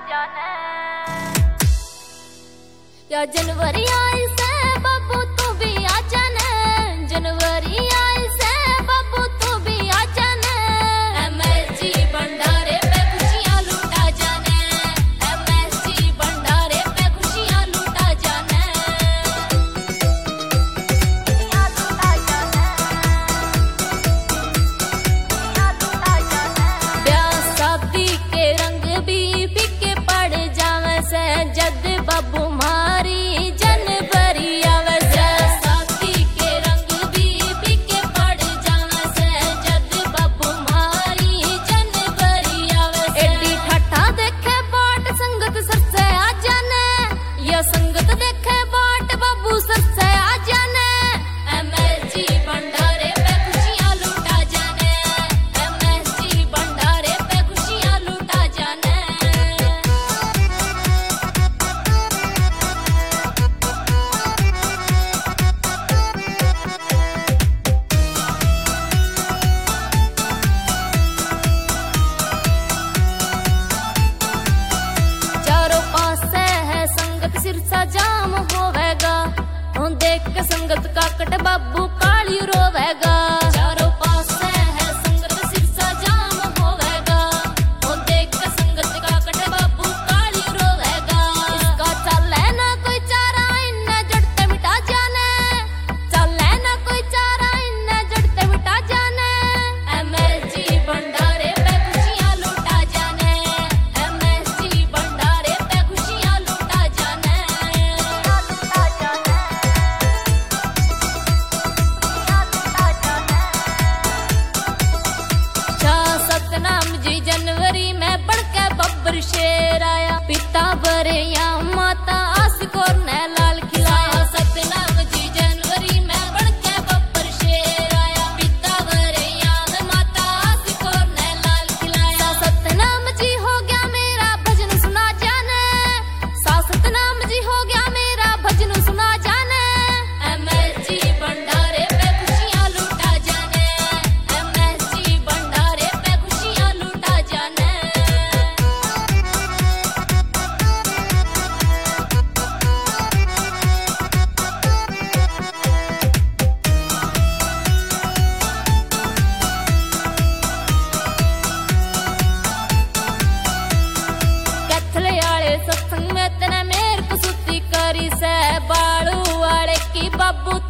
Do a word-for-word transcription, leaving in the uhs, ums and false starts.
जाने या जनवरी आई से बाबू तू भी आ जाने, जनवरी आई से बाबू तू भी आ जाने। एमएसजी भंडारे पे खुशियां लूटा जाने, एमएसजी भंडारे पे खुशियां लूटा जाने, खुशियां लूटा जाने, खुशियां लूटा जाने। ब्याह शादी के रंग भी फीके पड़ जावे से जद बाबू मारी जनवरी आवे से। साथी के रंग भी फीके पड़ जावे से जद बाबू मारी जनवरी आवे से। एडी ठाठा देखे बाट संगत सर से आ जाने, या संगत देखे बाट बाबू सर से आ जाने। एमएसजी भंडारे पे खुशियां लूटा जाने, एमएसजी भंडारे पे खुशियां लूटा जाने। चारों पासे है संगत सिरसा जाम होवेगा, हम देख के संगत काकट बाबू काली रोवेगा। चारों पासे है संगत सिरसा जाम होवेगा, हम देख के संगत काकट बाबू काली रोवेगा। इसका चले ना कोई चारा इन्ने जड़ते मिटा जाने, चले ना कोई चारा इन्ने जड़ते मिटा जाने। एमएसजी भंडारे पे खुशियां लूटा जाने, एमएसजी भंडारे पे खुशियां लूटा जाने, लूटा जाने, लूटा जाने। शाह सतनाम जी जनवरी में बढ़ के बब्बर शेर आया, पिता बरे या माता आशिक और ने लाल खिलाया। सतनाम जी जनवरी में बढ़ के बब्बर शेर आया, पिता बरे या माता आशिक और ने लाल खिलाया। सतनाम जी हो गया मेरा भजन सुना जाने, सा सतनाम जी हो गया मेरा भजन सुना जाने। एमएसजी भंडारे पे खुशियां लूटा जाने, एमएसजी भंडारे पे खुशियां लूटा जाने। कैथले आले सत्संग में तेने मेर को सुती करी से, बाड़ू वाले की बाबू